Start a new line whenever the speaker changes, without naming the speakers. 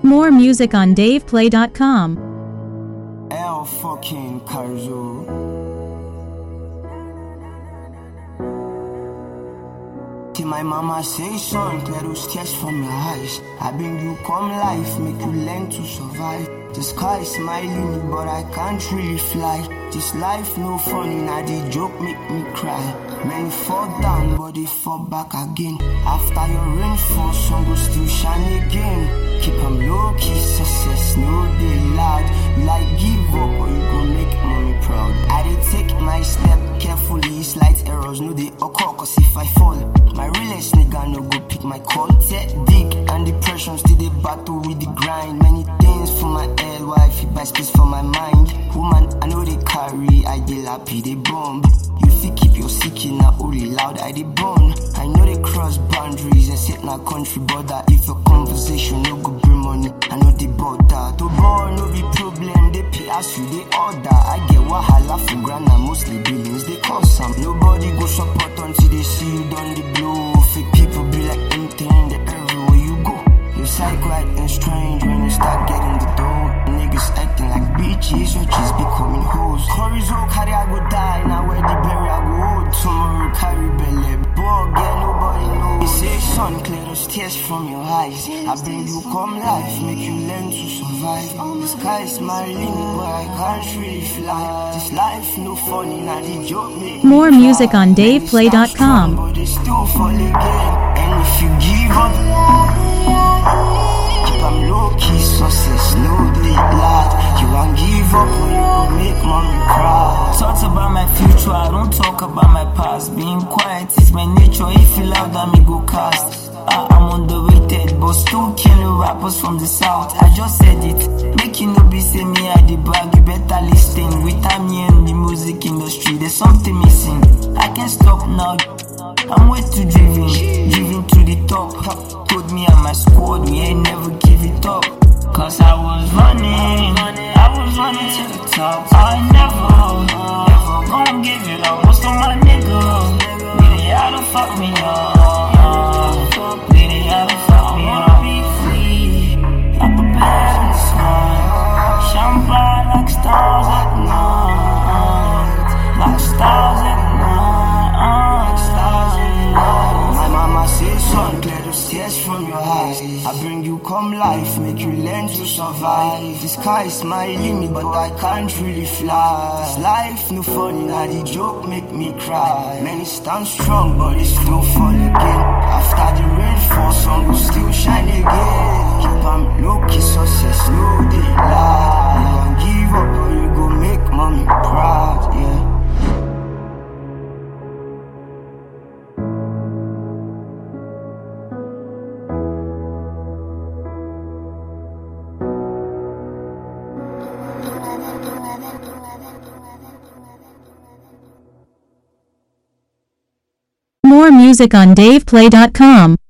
More music on DavePlay.com.
El fucking Carzo. Till my mama say, son, clear those tears from your eyes. I bring you come life, make you learn to survive. The sky is my limit, but I can't really fly. This life no funny, now the joke make me cry. Many fall down, but they fall back again. After your rainfall, sun go still shine again. Keep 'em low key, success, no day loud. You like give up, or you gon' make mommy proud. I dey take my step carefully, slight errors, no they occur, cause if I fall, my realest nigga no go pick my call. Tech dig and depression, still they battle with the grind. Many things for my head, wife, it buy space for my mind. Woman, I know they carry, I dey happy, they bomb. You fit keep your seeking, not only loud, I dey burn. I know they cross boundaries, and set na country border. If your conversation no go bring money, I know they border. To born no be problem, they pay as you they order. I get wahala for grana, mostly billings, they cause some. Nobody go support until they see you done the blow. Fake people be like anything, they everywhere you go. Your side quiet and strange when you start getting the dough. Niggas acting like bitches, your cheese becoming hoes. Chorizo carry I go die, now where the berry I go hold. Tomorrow carry belly, bug, yeah, nobody knows. They say, son, clear those tears from your eyes. I bring you come life, make you learn to survive. The sky is my limit, but I can't really fly. This life no funny, now the joke make
More
me
music
cry.
on
Many stand
DavePlay.com.
strong, but they still fall again. And if you give up, keep 'em low-key, success, no they lad. You won't give up or you gon' make mommy cry. Thoughts about my future, I don't talk about my past. Being quiet is my nature, if you loud that me go cast. I'm underrated, but still killing rappers from the south. I just said it, make you no be say me I the brag. You better listen, with time here in the music industry, there's something missing. I can't stop now, I'm way too driven to the top. Told me and my squad, we ain't never give it up. Cause I was running to the top. I never gon' give it up. Most of my niggas, really how to fuck me up. Really how to fuck me up. Be free, like a bird in the sky. Shine bright like stars at night. Like stars at night. Stars at night. My mama says, son, clear those tears from your eyes. I bring you come life, make you learn to survive. The sky is my limit, but I can't really fly. This life no funny, now the joke make me cry. Many stand strong, but they still fall again. After the rainfall, sun will still shine again. Keep 'em low-key, success, no they lie. You won't give up or you go make mommy proud, yeah.
More music on DavePlay.com.